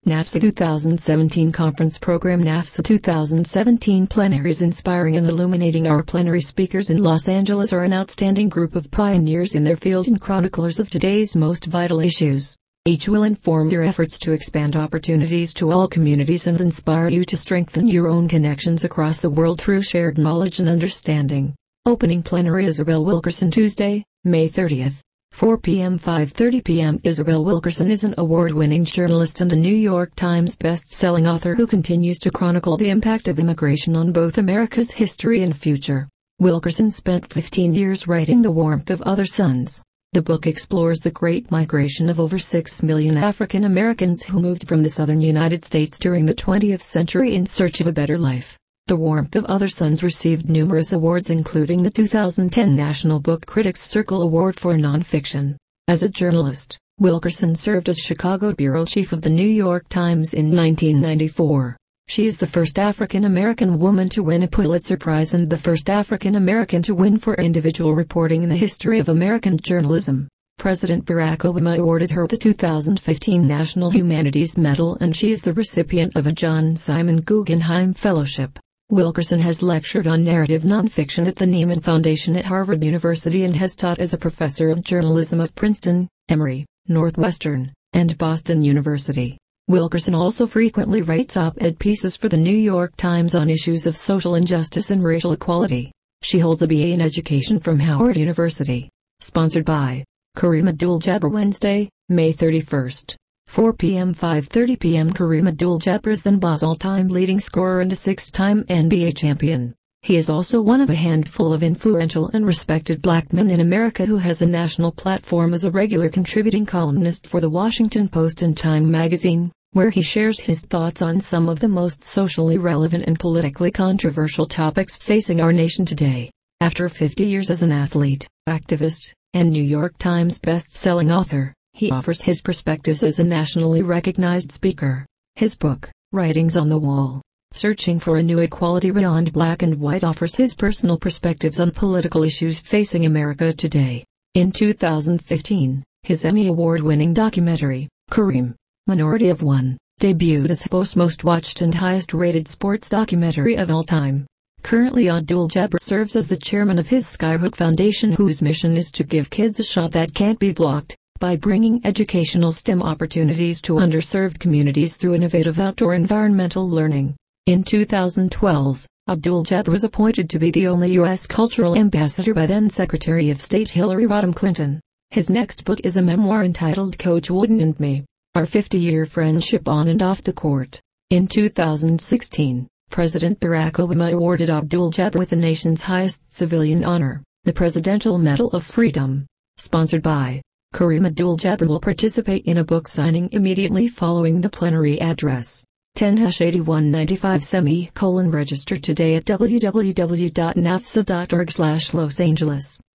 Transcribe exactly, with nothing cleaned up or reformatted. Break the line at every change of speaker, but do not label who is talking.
NAFSA two thousand seventeen Conference Program. NAFSA two thousand seventeen Plenaries Inspiring and Illuminating. Our plenary speakers in Los Angeles are an outstanding group of pioneers in their field and chroniclers of today's most vital issues. Each will inform your efforts to expand opportunities to all communities and inspire you to strengthen your own connections across the world through shared knowledge and understanding. Opening plenary: Isabel Wilkerson. Tuesday, May thirtieth, four p m five thirty p m Isabel Wilkerson is an award-winning journalist and a New York Times best-selling author who continues to chronicle the impact of immigration on both America's history and future. Wilkerson spent fifteen years writing The Warmth of Other Suns. The book explores the Great Migration of over six million African Americans who moved from the southern United States during the twentieth century in search of a better life. The Warmth of Other Suns received numerous awards, including the two thousand ten National Book Critics Circle Award for Nonfiction. As a journalist, Wilkerson served as Chicago bureau chief of the New York Times in nineteen ninety-four. She is the first African American woman to win a Pulitzer Prize and the first African American to win for individual reporting in the history of American journalism. President Barack Obama awarded her the two thousand fifteen National Humanities Medal, and she is the recipient of a John Simon Guggenheim Fellowship. Wilkerson has lectured on narrative nonfiction at the Nieman Foundation at Harvard University and has taught as a professor of journalism at Princeton, Emory, Northwestern, and Boston University. Wilkerson also frequently writes op-ed pieces for the New York Times on issues of social injustice and racial equality. She holds a B A in education from Howard University. Sponsored by Kareem Abdul-Jabbar. Wednesday, May thirty-first, four p m five thirty p m Kareem Abdul-Jabbar is the N B A's all-time leading scorer and a six-time N B A champion. He is also one of a handful of influential and respected black men in America who has a national platform as a regular contributing columnist for The Washington Post and Time magazine, where he shares his thoughts on some of the most socially relevant and politically controversial topics facing our nation today. After fifty years as an athlete, activist, and New York Times best-selling author, he offers his perspectives as a nationally recognized speaker. His book, Writings on the Wall, Searching for a New Equality Beyond Black and White, offers his personal perspectives on political issues facing America today. In two thousand fifteen, his Emmy Award-winning documentary, Kareem, Minority of One, debuted as Post's most watched and highest-rated sports documentary of all time. Currently, Abdul-Jabbar serves as the chairman of his Skyhook Foundation, whose mission is to give kids a shot that can't be blocked by bringing educational STEM opportunities to underserved communities through innovative outdoor environmental learning. In two thousand twelve, Abdul-Jabbar was appointed to be the only U S cultural ambassador by then Secretary of State Hillary Rodham Clinton. His next book is a memoir entitled Coach Wooden and Me: Our fifty-year Friendship on and Off the Court. In two thousand sixteen, President Barack Obama awarded Abdul-Jabbar with the nation's highest civilian honor, the Presidential Medal of Freedom. Sponsored by Kareem Abdul-Jabbar will participate in a book signing immediately following the plenary address. ten eighty-one ninety-five semicolon register today at w w w dot nafsa dot org slash Los Angeles.